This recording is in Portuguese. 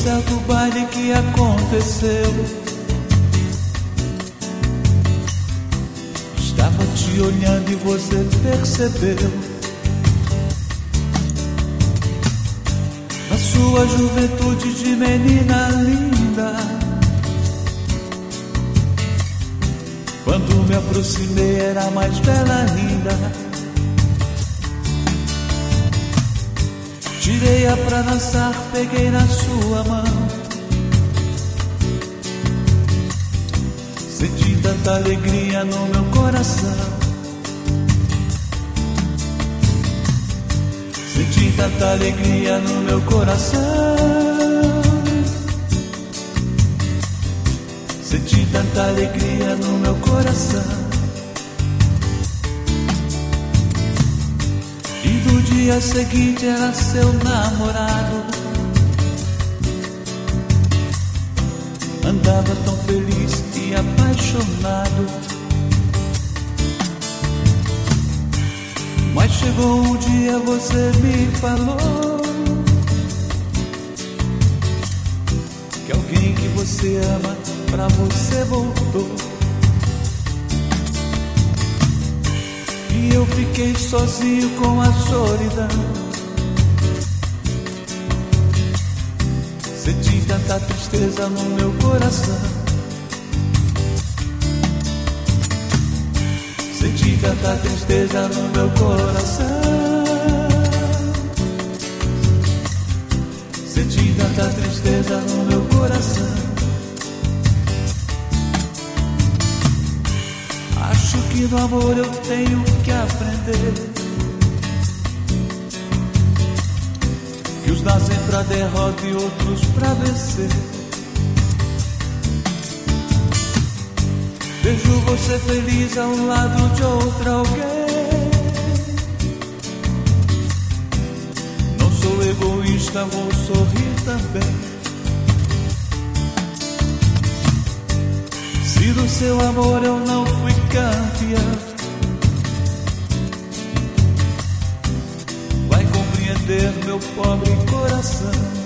certo baile que aconteceu. Estava te olhando e você percebeu. Na sua juventude de menina linda, quando me aproximei era mais bela ainda. Tirei-a pra dançar, peguei na sua mão. Senti tanta alegria no meu coração. Senti tanta alegria no meu coração. Senti tanta alegria no meu coração. No dia seguinte era seu namorado. Andava tão feliz e apaixonado. Mas chegou um dia, você me falou que alguém que você ama pra você voltou. E eu fiquei sozinho com a solidão. Senti tanta tristeza no meu coração. Senti tanta tristeza no meu coração. Senti tanta tristeza no meu coração. Acho que no amor eu tenho que aprender que uns nascem pra derrota e outros pra vencer. Vejo você feliz ao lado de outra alguém. Não sou egoísta, vou sorrir também. Se do seu amor eu não fui campeão, vai compreender meu pobre coração.